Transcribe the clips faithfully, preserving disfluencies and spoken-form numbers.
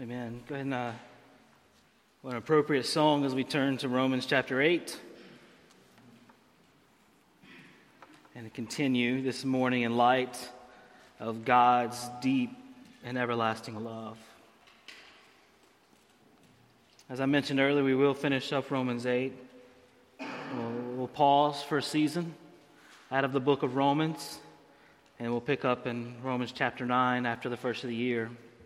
Amen. Go ahead and uh, what an appropriate song as we turn to Romans chapter eight. And continue this morning in light of God's deep and everlasting love. As I mentioned earlier, we will finish up Romans eight. We'll, we'll pause for a season out of the book of Romans, and we'll pick up in Romans chapter nine after the first of the year.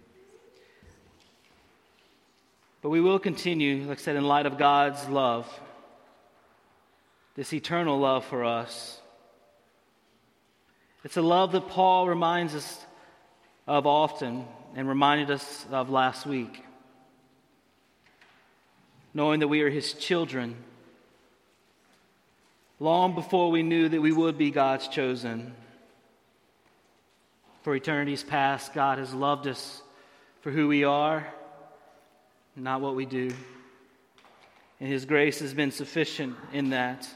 But we will continue, like I said, in light of God's love, this eternal love for us. It's a love that Paul reminds us of often and reminded us of last week. Knowing that we are His children, long before we knew that we would be God's chosen. For eternities past, God has loved us for who we are, not what we do. And His grace has been sufficient in that.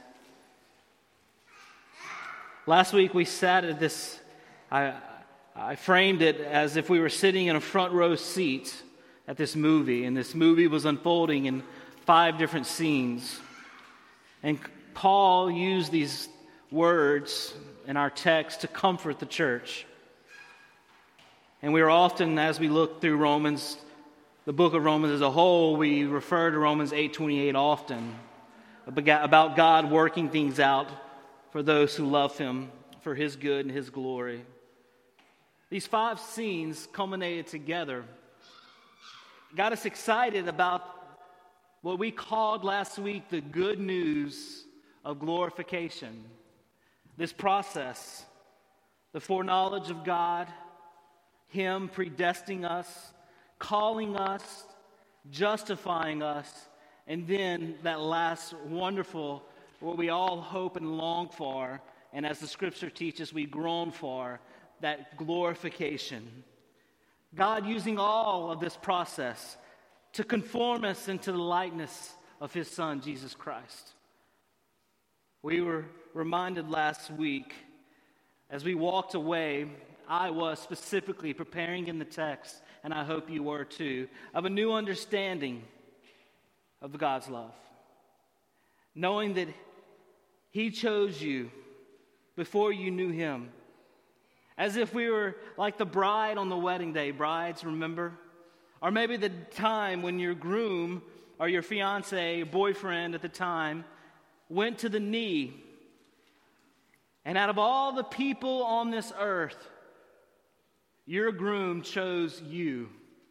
Last week we sat at this, I, I framed it as if we were sitting in a front row seat at this movie, and this movie was unfolding in five different scenes. And Paul used these words in our text to comfort the church. And we are often, as we look through Romans, the book of Romans as a whole, we refer to Romans eight twenty-eight often, about God working things out for those who love Him, for His good and His glory. These five scenes culminated together, got us excited about what we called last week the good news of glorification. This process, the foreknowledge of God, Him predestining us, calling us, justifying us, and then that last wonderful, what we all hope and long for, and as the Scripture teaches, we groan for, that glorification. God using all of this process to conform us into the likeness of His Son, Jesus Christ. We were reminded last week, as we walked away, I was specifically preparing in the text, and I hope you were too, of a new understanding of God's love. Knowing that He chose you before you knew Him. As if we were like the bride on the wedding day. Brides, remember? Or maybe the time when your groom or your fiance, your boyfriend at the time, went to the knee. And out of all the people on this earth, your groom chose you.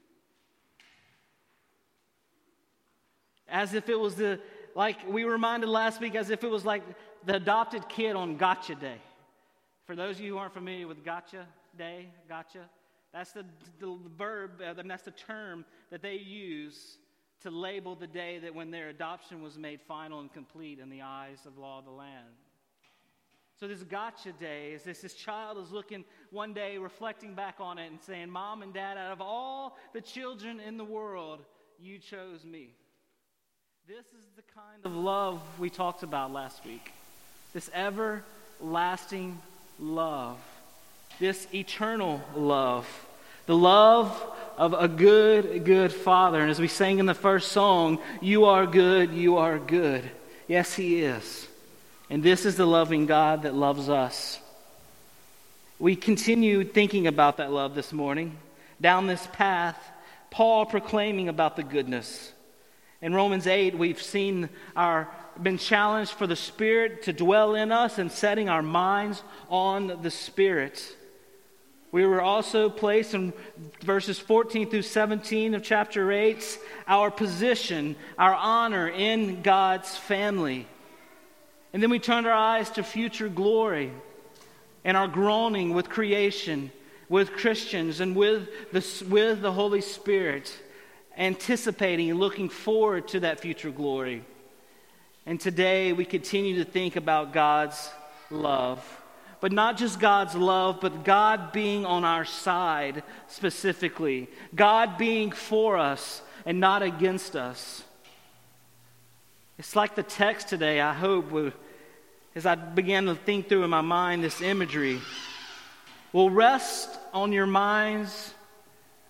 As if it was the, like we were reminded last week, as if it was like the adopted kid on Gotcha Day. For those of you who aren't familiar with Gotcha Day, Gotcha, that's the, the, the verb, uh, that's the term that they use to label the day that when their adoption was made final and complete in the eyes of the law of the land. So this Gotcha Day is this, this child is looking one day, reflecting back on it and saying, Mom and Dad, out of all the children in the world, you chose me. This is the kind of love we talked about last week. This everlasting love. This eternal love. The love of a good, good Father. And as we sang in the first song, you are good, you are good. Yes, He is. And this is the loving God that loves us. We continue thinking about that love this morning. Down this path, Paul proclaiming about the goodness. In Romans eight, we've seen our been challenged for the Spirit to dwell in us and setting our minds on the Spirit. We were also placed in verses fourteen through seventeen of chapter eight, our position, our honor in God's family. And then we turned our eyes to future glory and our groaning with creation, with Christians, and with the, with the Holy Spirit, anticipating and looking forward to that future glory. And today we continue to think about God's love. But not just God's love, but God being on our side specifically. God being for us and not against us. It's like the text today, I hope, will, as I began to think through in my mind this imagery, will rest on your minds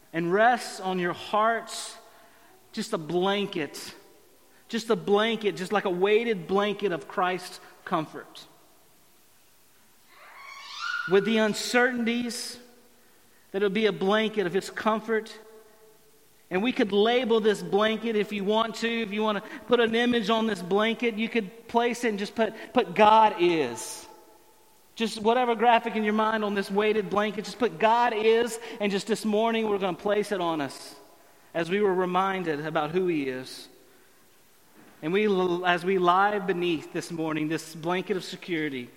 and rests on your hearts just a blanket, just a blanket, just like a weighted blanket of Christ's comfort. With the uncertainties, that it would be a blanket of His comfort. And we could label this blanket if you want to. If you want to put an image on this blanket, you could place it and just put, put God is. Just whatever graphic in your mind on this weighted blanket, just put God is. And just this morning, we're going to place it on us as we were reminded about who He is. And we, as we lie beneath this morning, this blanket of security,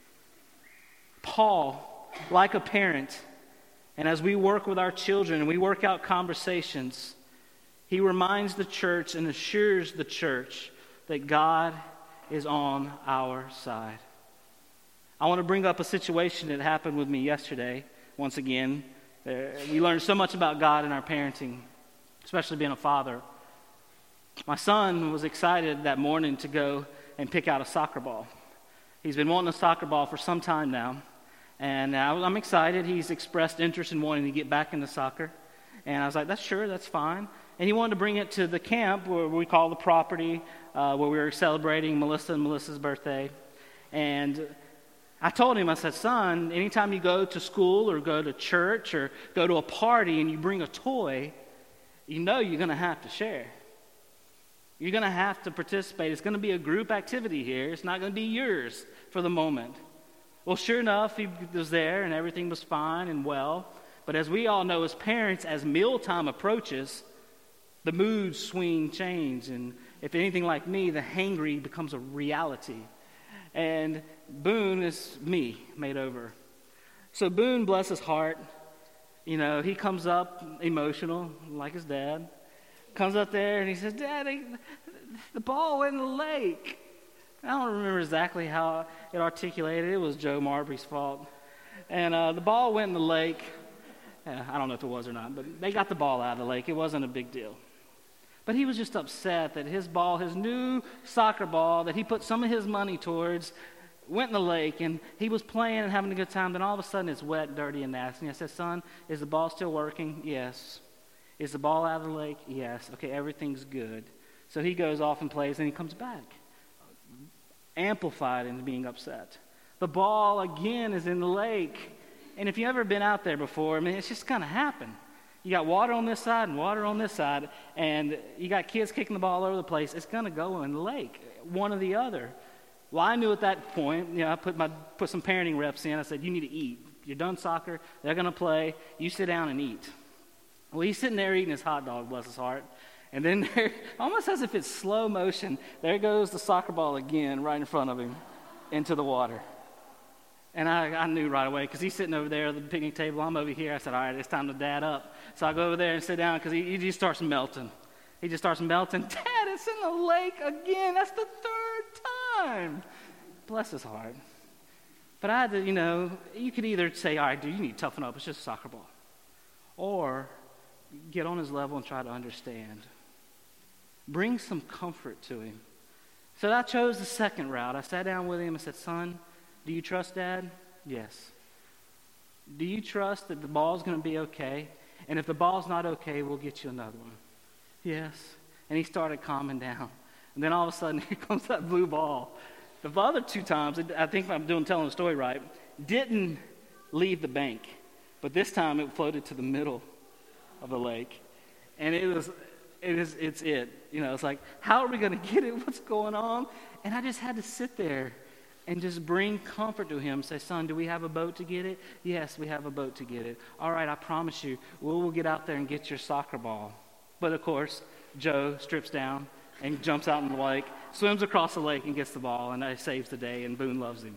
Paul, like a parent, and as we work with our children and we work out conversations, he reminds the church and assures the church that God is on our side. I want to bring up a situation that happened with me yesterday. Once again, uh, we learned so much about God in our parenting, especially being a father. My son was excited that morning to go and pick out a soccer ball. He's been wanting a soccer ball for some time now. And I'm excited. He's expressed interest in wanting to get back into soccer. And I was like, that's sure, that's fine. And he wanted to bring it to the camp where we call the property, uh, where we were celebrating Melissa and Melissa's birthday. And I told him, I said, son, anytime you go to school or go to church or go to a party and you bring a toy, you know you're going to have to share. You're going to have to participate. It's going to be a group activity here. It's not going to be yours for the moment. Well, sure enough, he was there and everything was fine and well. But as we all know as parents, as mealtime approaches, the moods swing change. And if anything like me, the hangry becomes a reality. And Boone is me made over. So Boone, bless his heart, you know, he comes up emotional like his dad. Comes up there and he says, Daddy, the ball went in the lake. I don't remember exactly how it articulated. It was Joe Marbury's fault. And uh, the ball went in the lake. Yeah, I don't know if it was or not, but they got the ball out of the lake. It wasn't a big deal. But he was just upset that his ball, his new soccer ball that he put some of his money towards, went in the lake, and he was playing and having a good time. Then all of a sudden it's wet, dirty, and nasty. And I said, son, is the ball still working? Yes. Is the ball out of the lake? Yes. Okay, everything's good. So he goes off and plays, and he comes back, amplified into being upset. The ball, again, is in the lake. And if you've ever been out there before, I mean, it's just going to happen. You got water on this side and water on this side, and you got kids kicking the ball all over the place. It's going to go in the lake, one or the other. Well, I knew at that point, you know, I put my put some parenting reps in. I said, you need to eat. You're done soccer. They're going to play. You sit down and eat. Well, he's sitting there eating his hot dog, bless his heart. And then there, almost as if it's slow motion, there goes the soccer ball again right in front of him into the water. And I, I knew right away because he's sitting over there at the picnic table. I'm over here. I said, all right, it's time to dad up. So I go over there and sit down because he, he just starts melting. He just starts melting. Dad, it's in the lake again. That's the third time. Bless his heart. But I had to, you know, you could either say, all right, dude, you need to toughen up. It's just a soccer ball. Or get on his level and try to understand. Bring some comfort to him. So I chose the second route. I sat down with him and said, son, do you trust Dad? Yes. Do you trust that the ball's going to be okay? And if the ball's not okay, we'll get you another one. Yes. And he started calming down. And then all of a sudden, here comes that blue ball. The other two times, I think I'm doing telling the story right, didn't leave the bank. But this time it floated to the middle of the lake. And it was... It is, it's it. You know, it's like, how are we going to get it? What's going on? And I just had to sit there and just bring comfort to him. Say, son, do we have a boat to get it? Yes, we have a boat to get it. All right, I promise you, we'll, we'll get out there and get your soccer ball. But, of course, Joe strips down and jumps out in the lake, swims across the lake and gets the ball, and that saves the day, and Boone loves him.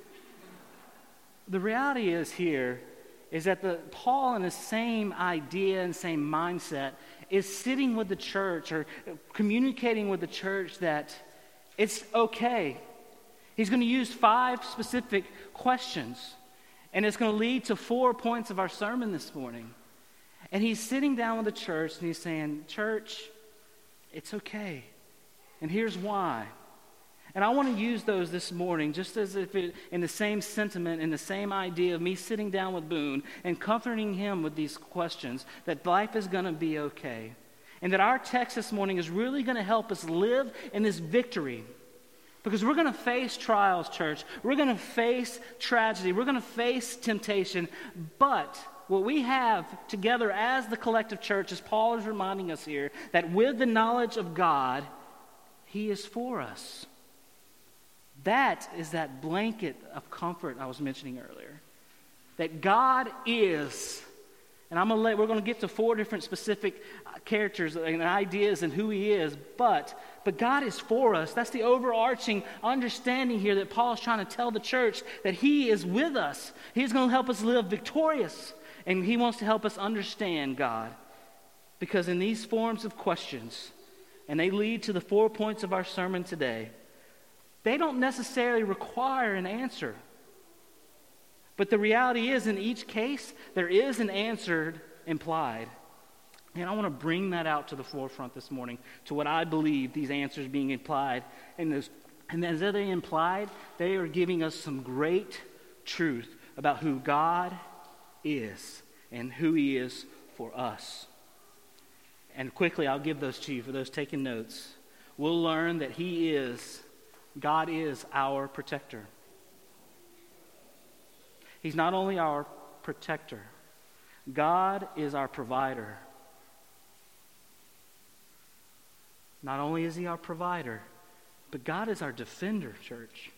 The reality is here is that the Paul, in the same idea and same mindset, is sitting with the church or communicating with the church that it's okay. He's going to use five specific questions, and it's going to lead to four points of our sermon this morning. And he's sitting down with the church, and he's saying, church, it's okay. And here's why. And I want to use those this morning just as if it, in the same sentiment, in the same idea of me sitting down with Boone and comforting him with these questions, that life is going to be okay. And that our text this morning is really going to help us live in this victory. Because we're going to face trials, church. We're going to face tragedy. We're going to face temptation. But what we have together as the collective church, as Paul is reminding us here, that with the knowledge of God, He is for us. That is that blanket of comfort I was mentioning earlier. That God is, and I'm gonna let, we're going to get to four different specific characters and ideas and who He is, but, but God is for us. That's the overarching understanding here that Paul is trying to tell the church, that He is with us. He's going to help us live victorious, and He wants to help us understand God. Because in these forms of questions, and they lead to the four points of our sermon today, they don't necessarily require an answer. But the reality is, in each case, there is an answer implied. And I want to bring that out to the forefront this morning, to what I believe these answers being implied. And, those, and as they implied, they are giving us some great truth about who God is and who He is for us. And quickly, I'll give those to you for those taking notes. We'll learn that He is God is our protector. He's not only our protector, God is our provider. Not only is He our provider, but God is our defender, church.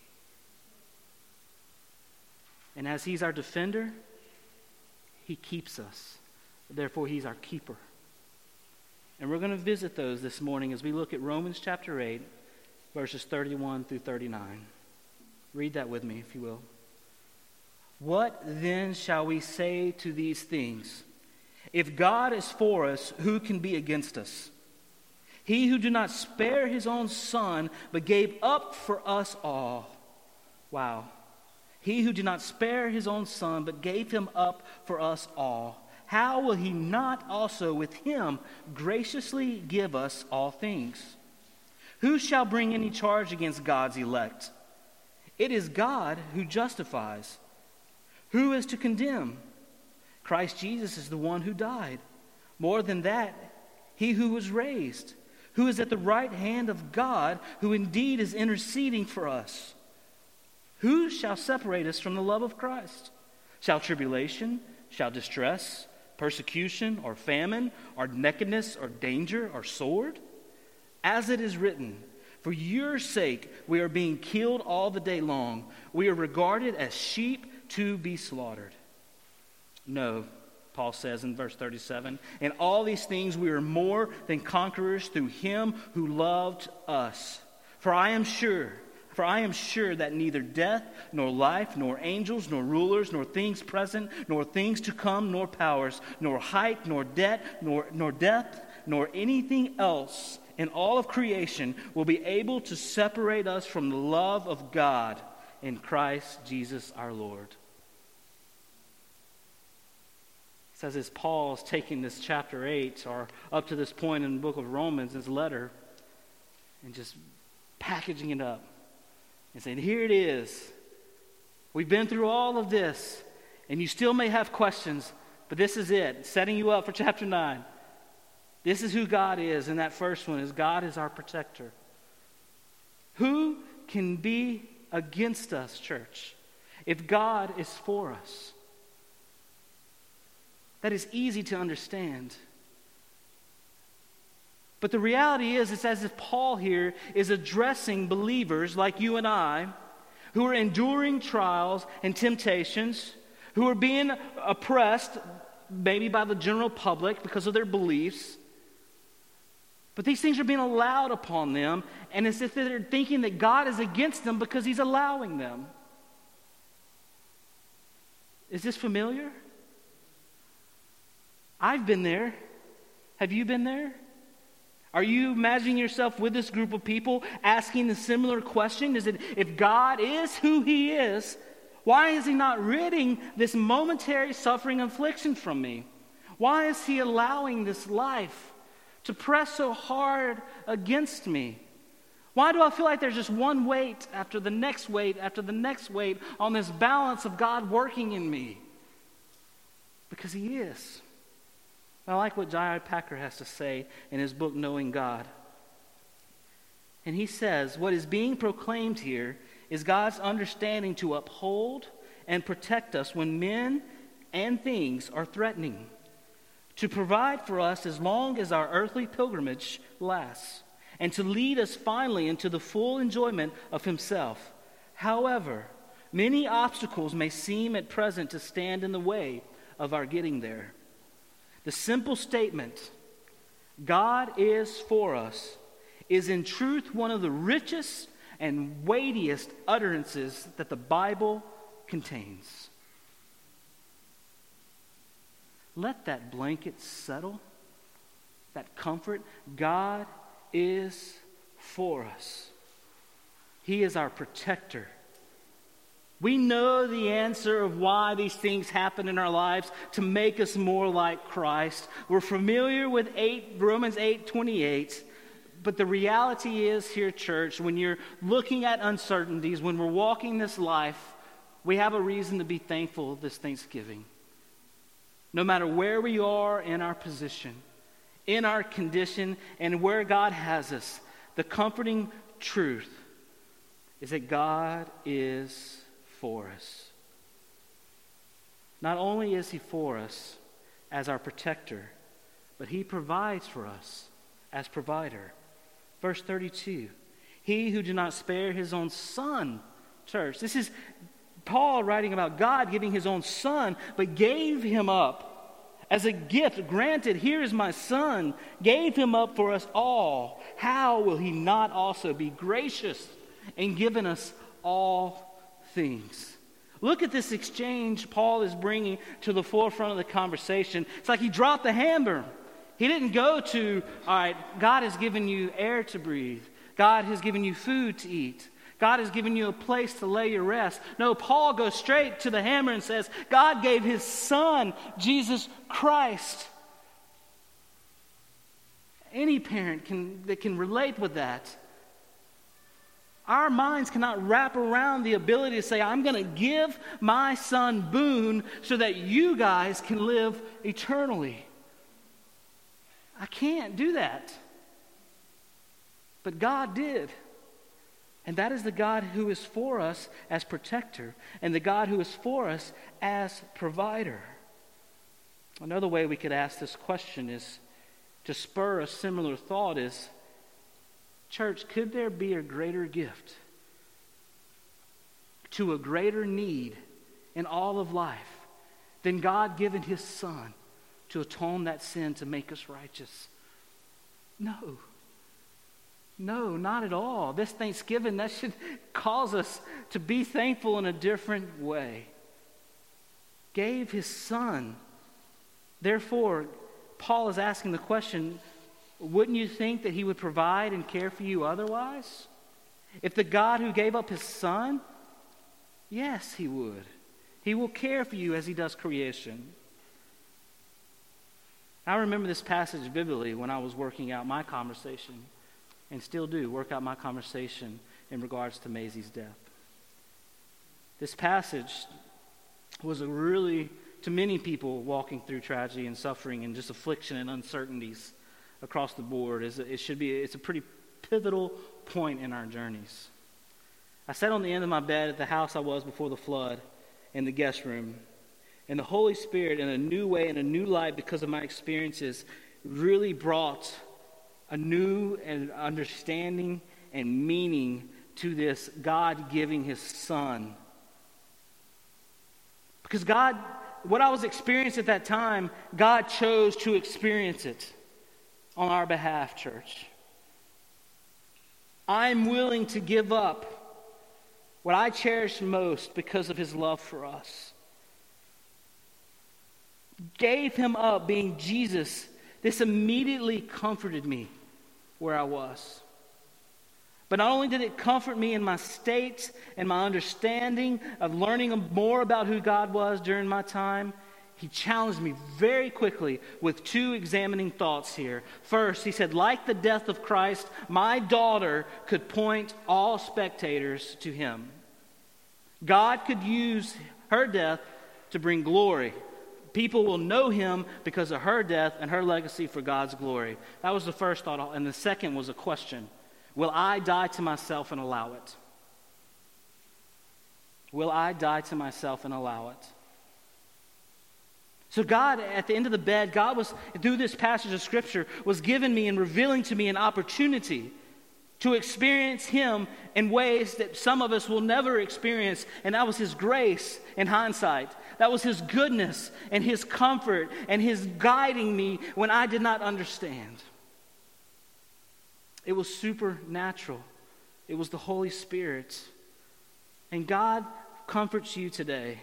And as He's our defender, He keeps us. Therefore, He's our keeper. And we're going to visit those this morning as we look at Romans chapter eight, verses thirty-one through thirty-nine. Read that with me, if you will. What then shall we say to these things? If God is for us, who can be against us? He who did not spare His own Son, but gave up for us all. Wow. He who did not spare His own Son, but gave Him up for us all. How will He not also with Him graciously give us all things? Who shall bring any charge against God's elect? It is God who justifies. Who is to condemn? Christ Jesus is the one who died. More than that, He who was raised, who is at the right hand of God, who indeed is interceding for us. Who shall separate us from the love of Christ? Shall tribulation, shall distress, persecution, or famine, or nakedness, or danger, or sword? As it is written, for your sake we are being killed all the day long. We are regarded as sheep to be slaughtered. No, Paul says in verse thirty-seven, in all these things we are more than conquerors through Him who loved us. For I am sure, for I am sure that neither death, nor life, nor angels, nor rulers, nor things present, nor things to come, nor powers, nor height, nor depth, nor, nor depth, nor anything else in all of creation will be able to separate us from the love of God in Christ Jesus our Lord. It says as Paul is taking this chapter eight, or up to this point in the book of Romans, his letter, and just packaging it up and saying, here it is. We've been through all of this, and you still may have questions, but this is it, setting you up for chapter nine. This is who God is, and that first one is God is our protector. Who can be against us, church, if God is for us? That is easy to understand. But the reality is, it's as if Paul here is addressing believers like you and I, who are enduring trials and temptations, who are being oppressed maybe by the general public because of their beliefs. But these things are being allowed upon them, and it's as if they're thinking that God is against them because He's allowing them. Is this familiar? I've been there. Have you been there? Are you imagining yourself with this group of people asking the similar question? Is it, if God is who He is, why is He not ridding this momentary suffering and affliction from me? Why is He allowing this life to press so hard against me? Why do I feel like there's just one weight after the next weight after the next weight on this balance of God working in me? Because he is. I like what J I Packer has to say in his book, Knowing God. And he says, what is being proclaimed here is God's understanding to uphold and protect us when men and things are threatening, to provide for us as long as our earthly pilgrimage lasts, and to lead us finally into the full enjoyment of himself. However, many obstacles may seem at present to stand in the way of our getting there. The simple statement, God is for us, is in truth one of the richest and weightiest utterances that the Bible contains. Let that blanket settle, that comfort. God is for us. He is our protector. We know the answer of why these things happen in our lives, to make us more like Christ. We're familiar with eight, Romans eight twenty-eight. But the reality is here, church, when you're looking at uncertainties, when we're walking this life, we have a reason to be thankful this Thanksgiving. No matter where we are in our position, in our condition, and where God has us, the comforting truth is that God is for us. Not only is he for us as our protector, but he provides for us as provider. Verse thirty-two, he who did not spare his own son, church. This is Paul writing about God giving his own son, but gave him up as a gift. Granted, here is my son, gave him up for us all. How will he not also be gracious and given us all things? Look at this exchange Paul is bringing to the forefront of the conversation. It's like he dropped the hammer. He didn't go to, all right, God has given you air to breathe. God has given you food to eat. God has given you a place to lay your rest. No, Paul goes straight to the hammer and says, God gave his son, Jesus Christ. Any parent can, that can relate with that. Our minds cannot wrap around the ability to say, I'm going to give my son boon so that you guys can live eternally. I can't do that. But God did. And that is the God who is for us as protector, and the God who is for us as provider. Another way we could ask this question is, to spur a similar thought is, church, could there be a greater gift to a greater need in all of life than God giving his son to atone that sin, to make us righteous? No. No, not at all. This Thanksgiving, that should cause us to be thankful in a different way. Gave his son. Therefore, Paul is asking the question, wouldn't you think that he would provide and care for you otherwise? If the God who gave up his son, yes, he would. He will care for you as he does creation. I remember this passage vividly when I was working out my conversation, and still do work out my conversation in regards to Maisie's death. This passage was a really, to many people walking through tragedy and suffering and just affliction and uncertainties across the board, is it should be, it's a pretty pivotal point in our journeys. I sat on the end of my bed at the house I was before the flood in the guest room, and the Holy Spirit, in a new way, in a new light, because of my experiences, really brought a new and understanding and meaning to this God giving his son. Because God, what I was experiencing at that time, God chose to experience it on our behalf, church. I'm willing to give up what I cherish most because of his love for us. Gave him up, being Jesus. This immediately comforted me where I was. But not only did it comfort me in my state and my understanding of learning more about who God was during my time, he challenged me very quickly with two examining thoughts here. First, he said, like the death of Christ, my daughter could point all spectators to him. God could use her death to bring glory. People will know him because of her death and her legacy for God's glory. That was the first thought. And the second was a question. Will I die to myself and allow it? Will I die to myself and allow it? So God, at the end of the bed, God was, through this passage of Scripture, was giving me and revealing to me an opportunity to experience him in ways that some of us will never experience. And that was his grace in hindsight. That was his goodness and his comfort and his guiding me when I did not understand. It was supernatural. It was the Holy Spirit. And God comforts you today.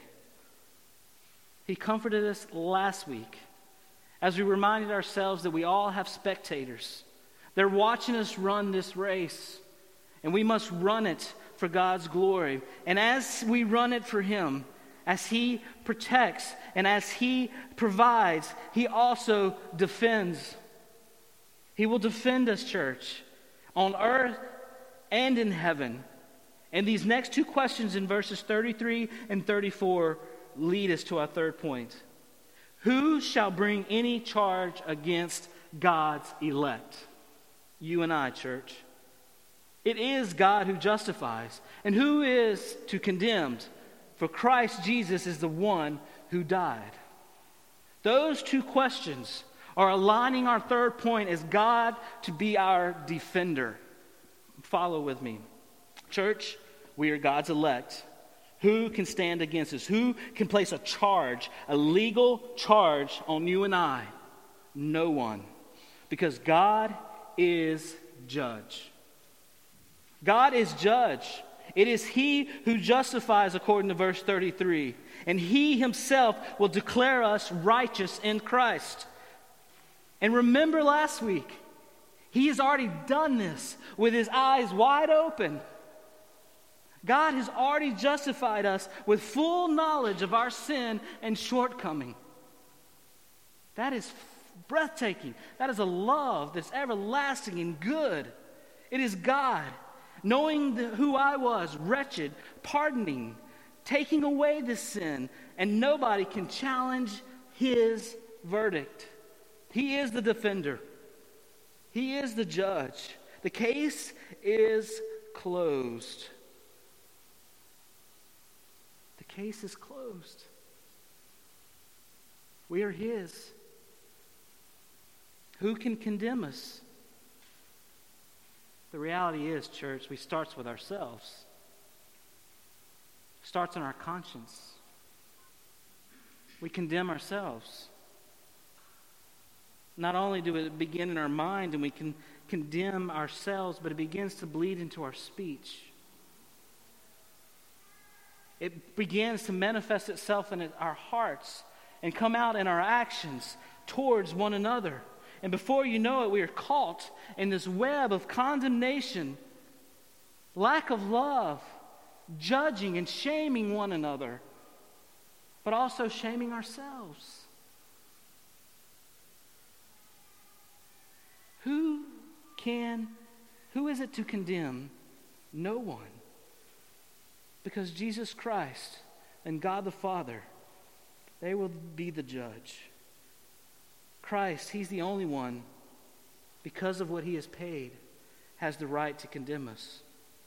He comforted us last week as we reminded ourselves that we all have spectators. They're watching us run this race, and we must run it for God's glory. And as we run it for him, as he protects and as he provides, he also defends. He will defend us, church, on earth and in heaven. And these next two questions in verses thirty-three and thirty-four lead us to our third point. Who shall bring any charge against God's elect? You and I, church. It is God who justifies. And who is to condemn? For Christ Jesus is the one who died. Those two questions are aligning our third point as God to be our defender. Follow with me. Church, we are God's elect. Who can stand against us? Who can place a charge, a legal charge on you and I? No one. Because God is judge. God is judge. It is he who justifies according to verse thirty-three. And he himself will declare us righteous in Christ. And remember last week, he has already done this with his eyes wide open. God has already justified us with full knowledge of our sin and shortcoming. That is breathtaking. That is a love that's everlasting and good. It is God, knowing the, who I was, wretched, pardoning, taking away this sin, and nobody can challenge his verdict. He is the defender. He is the judge. The case is closed. The case is closed. We are his. Who can condemn us? The reality is, church, we starts with ourselves. Starts in our conscience. We condemn ourselves. Not only do it begin in our mind and we can condemn ourselves, but it begins to bleed into our speech. It begins to manifest itself in our hearts and come out in our actions towards one another. And before you know it, we are caught in this web of condemnation, lack of love, judging and shaming one another, but also shaming ourselves. Who can, who is it to condemn? No one. Because Jesus Christ and God the Father, they will be the judge. Christ, he's the only one, because of what he has paid, has the right to condemn us.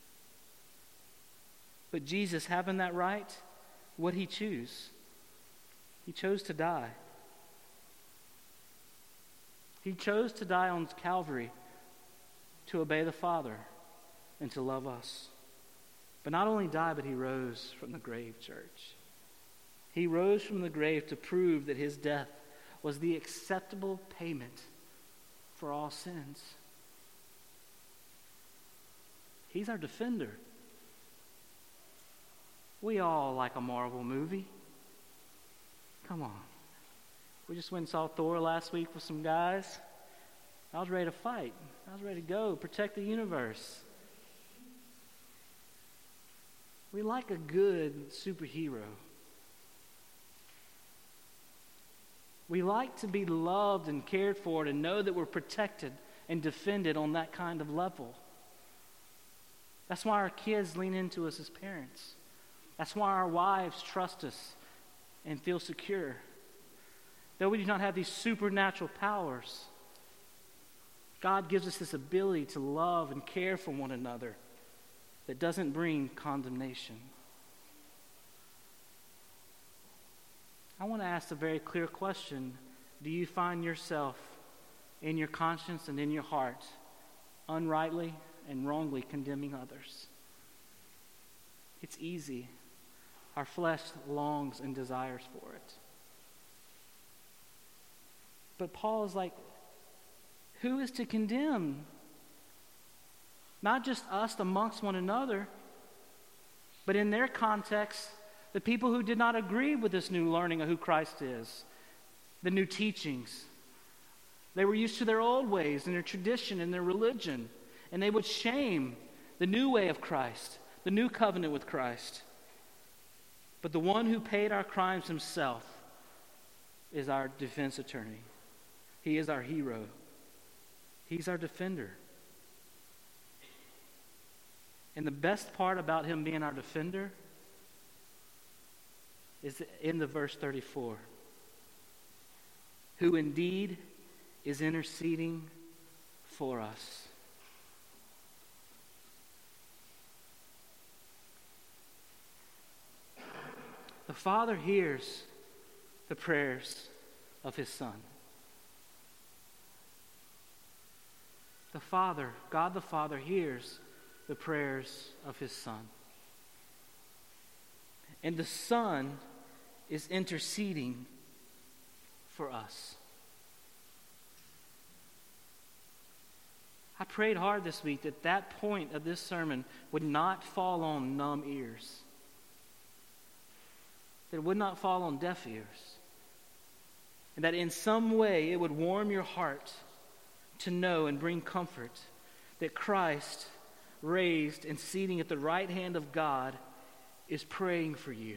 But Jesus, having that right, what did he choose? He chose to die. He chose to die on Calvary to obey the Father and to love us. But not only die, but he rose from the grave, church. He rose from the grave to prove that his death was the acceptable payment for all sins. He's our defender. We all like a Marvel movie. Come on. We just went and saw Thor last week with some guys. I was ready to fight. I was ready to go, protect the universe. We like a good superhero. We like to be loved and cared for and know that we're protected and defended on that kind of level. That's why our kids lean into us as parents. That's why our wives trust us and feel secure. Though we do not have these supernatural powers, God gives us this ability to love and care for one another that doesn't bring condemnation. I want to ask a very clear question. Do you find yourself in your conscience and in your heart unrightly and wrongly condemning others? It's easy. Our flesh longs and desires for it. But Paul is like, who is to condemn? Not just us amongst one another, but in their context, the people who did not agree with this new learning of who Christ is, the new teachings. They were used to their old ways and their tradition and their religion, and they would shame the new way of Christ, the new covenant with Christ. But the one who paid our crimes himself is our defense attorney. He is our hero. He's our defender. And the best part about him being our defender is in the verse thirty-four. Who indeed is interceding for us. The Father hears the prayers of his Son. The Father, God the Father, hears the prayers of his Son. And the Son is interceding for us. I prayed hard this week that that point of this sermon would not fall on numb ears. That it would not fall on deaf ears. And that in some way it would warm your heart to know and bring comfort that Christ, raised and seating at the right hand of God, is praying for you.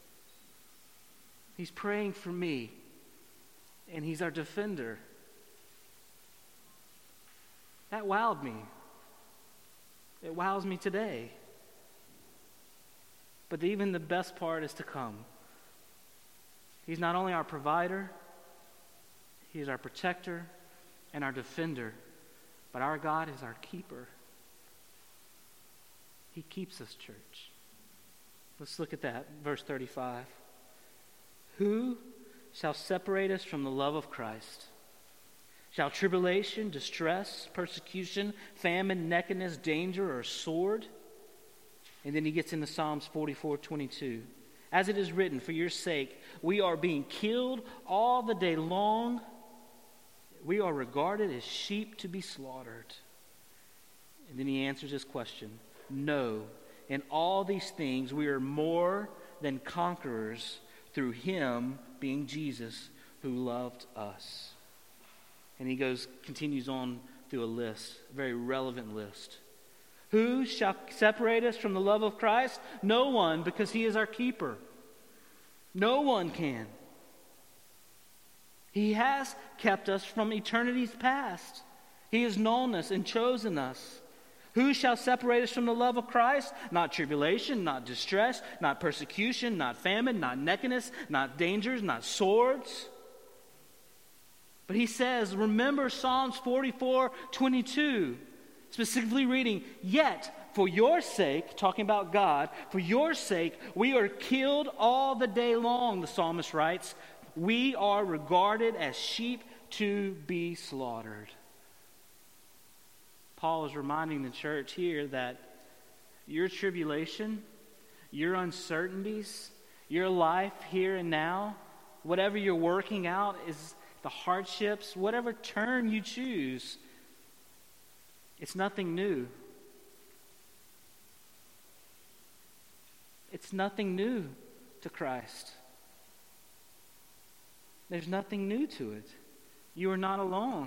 He's praying for me, and he's our defender. That wowed me. It wows me today. But even the best part is to come. He's not only our provider, he's our protector and our defender, but our God is our keeper. He keeps us, church. Let's look at that, verse thirty-five. Who shall separate us from the love of Christ? Shall tribulation, distress, persecution, famine, nakedness, danger, or sword? And then he gets into Psalms forty-four twenty-two. As it is written, for your sake, we are being killed all the day long. We are regarded as sheep to be slaughtered. And then he answers this question. No, in all these things we are more than conquerors through him, being Jesus, who loved us. And he goes, continues on through a list, a very relevant list. Who shall separate us from the love of Christ? No one, because he is our keeper. No one can. He has kept us from eternity's past. He has known us and chosen us. Who shall separate us from the love of Christ? Not tribulation, not distress, not persecution, not famine, not nakedness, not dangers, not swords. But he says, remember Psalms forty-four twenty-two, specifically reading, yet for your sake, talking about God, for your sake, we are killed all the day long, the psalmist writes. We are regarded as sheep to be slaughtered. Paul is reminding the church here that your tribulation, your uncertainties, your life here and now, whatever you're working out is the hardships, whatever term you choose, it's nothing new. It's nothing new to Christ. There's nothing new to it. You are not alone.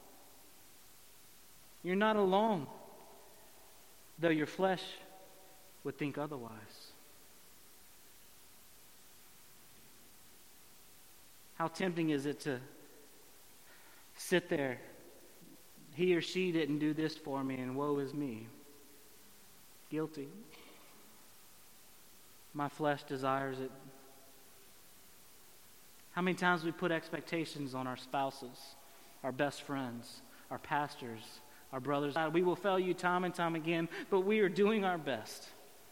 You're not alone, though your flesh would think otherwise. How tempting is it to sit there? He or she didn't do this for me, and woe is me. Guilty. My flesh desires it. How many times we put expectations on our spouses, our best friends, our pastors, our brothers? We will fail you time and time again, but we are doing our best.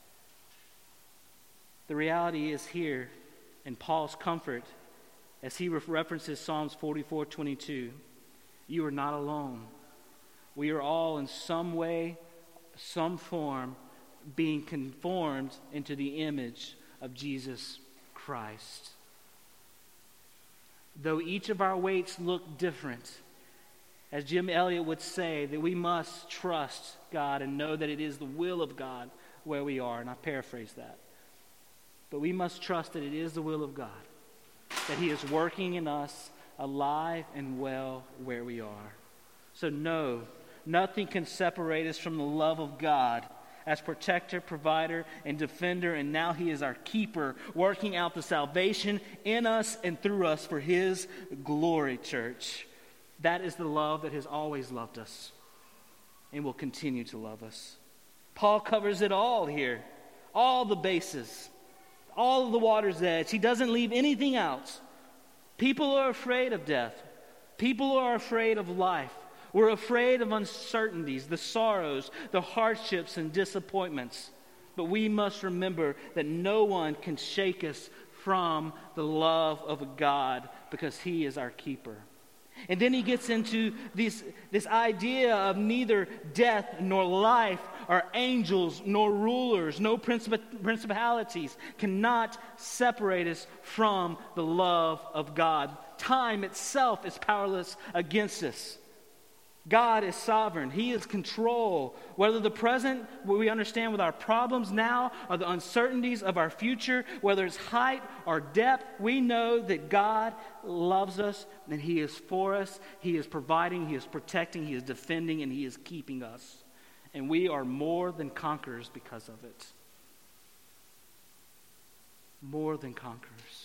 The reality is here in Paul's comfort as he references Psalms forty-four twenty-two. You are not alone. We are all in some way, some form, being conformed into the image of Jesus Christ. Though each of our weights look different, as Jim Elliot would say, that we must trust God and know that it is the will of God where we are, and I paraphrase that. But we must trust that it is the will of God, that He is working in us alive and well where we are. So no, nothing can separate us from the love of God as protector, provider, and defender, and now He is our keeper, working out the salvation in us and through us for His glory, church. That is the love that has always loved us and will continue to love us. Paul covers it all here, all the bases, all of the water's edge. He doesn't leave anything out. People are afraid of death. People are afraid of life. We're afraid of uncertainties, the sorrows, the hardships, and disappointments. But we must remember that no one can shake us from the love of God because He is our keeper. And then he gets into this, this idea of neither death nor life or angels nor rulers, no princip- principalities cannot separate us from the love of God. Time itself is powerless against us. God is sovereign. He is control. Whether the present, what we understand with our problems now, or the uncertainties of our future, whether it's height or depth, we know that God loves us and He is for us. He is providing, He is protecting, He is defending, and He is keeping us. And we are more than conquerors because of it. More than conquerors.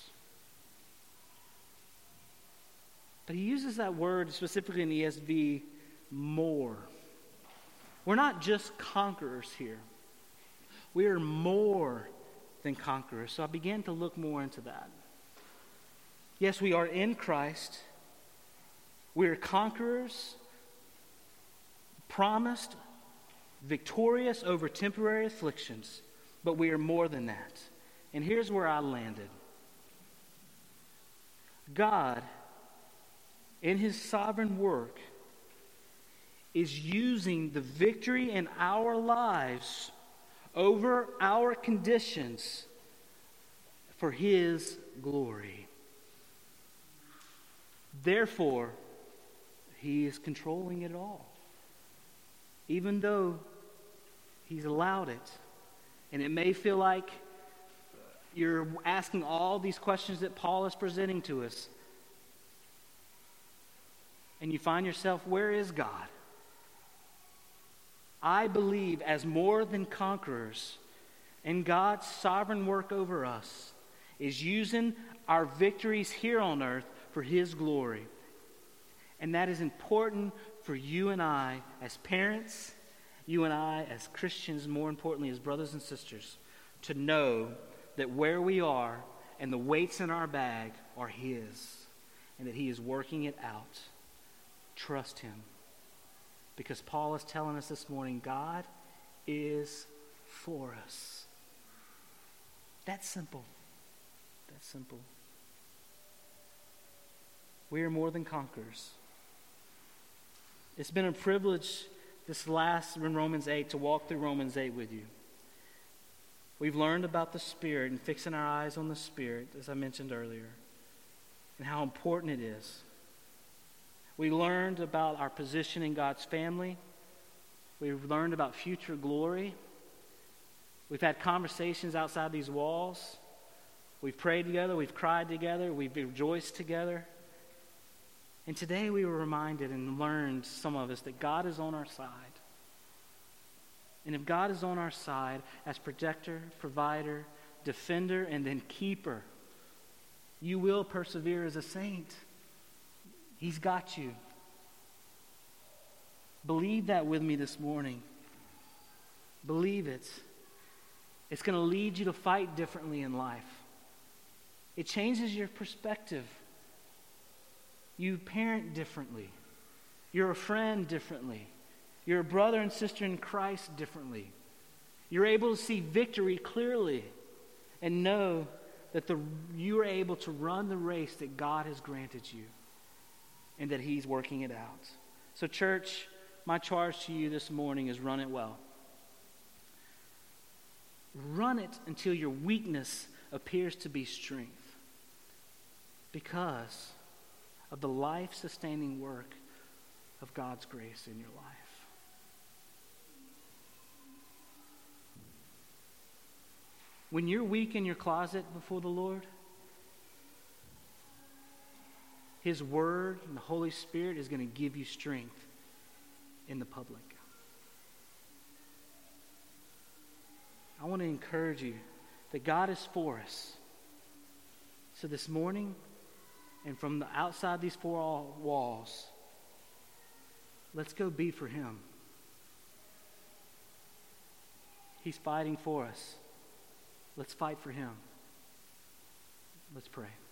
But he uses that word specifically in the E S V, more. We're not just conquerors here. We are more than conquerors. So I began to look more into that. Yes, we are in Christ. We are conquerors, promised, victorious over temporary afflictions, but we are more than that. And here's where I landed. God, in His sovereign work, is using the victory in our lives over our conditions for His glory. Therefore, He is controlling it all. Even though He's allowed it. And it may feel like you're asking all these questions that Paul is presenting to us. And you find yourself, where is God? I believe as more than conquerors in God's sovereign work over us is using our victories here on earth for His glory. And that is important for you and I as parents, you and I as Christians, more importantly as brothers and sisters, to know that where we are and the weights in our bag are His and that He is working it out. Trust Him. Because Paul is telling us this morning, God is for us. That's simple. That's simple. We are more than conquerors. It's been a privilege this last in Romans eight to walk through Romans eight with you. We've learned about the Spirit and fixing our eyes on the Spirit, as I mentioned earlier, and how important it is. We learned about our position in God's family. We've learned about future glory. We've had conversations outside these walls. We've prayed together. We've cried together. We've rejoiced together. And today we were reminded and learned, some of us, that God is on our side. And if God is on our side as protector, provider, defender, and then keeper, You will persevere as a saint. He's got you. Believe that with me this morning. Believe it. It's going to lead you to fight differently in life. It changes your perspective. You parent differently. You're a friend differently. You're a brother and sister in Christ differently. You're able to see victory clearly and know that the, you are able to run the race that God has granted you and that He's working it out. So church, my charge to you this morning is run it well. Run it until your weakness appears to be strength because of the life-sustaining work of God's grace in your life. When you're weak in your closet before the Lord, His Word and the Holy Spirit is going to give you strength in the public. I want to encourage you that God is for us. So this morning, and from the outside these four walls, let's go be for Him. He's fighting for us. Let's fight for Him. Let's pray.